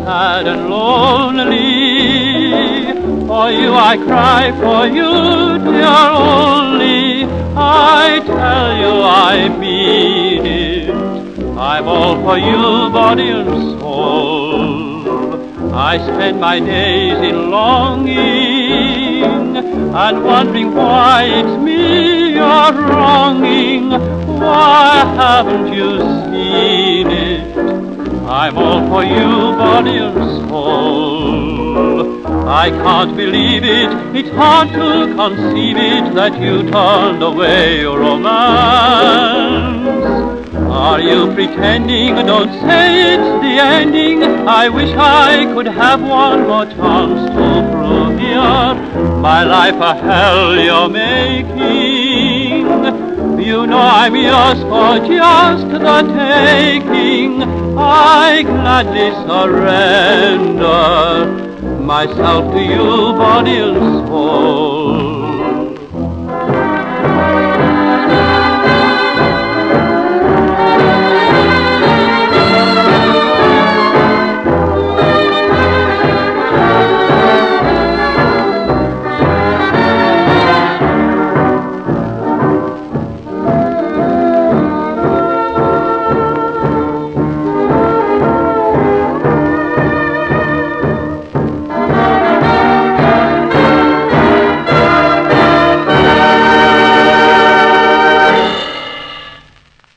sad and lonely. For you I cry, for you, dear only. I tell you I mean it. I'm all for you, body and soul. I spend my days in longing and wondering why it's me you're wronging. Why haven't you seen it? I'm all for you, body and soul. I can't believe it, it's hard to conceive it, that you turned away your romance. Are you pretending? Don't say it's the ending. I wish I could have one more chance to prove here my life a hell you're making. You know I'm yours for just the taking. I gladly surrender myself to you, body and soul.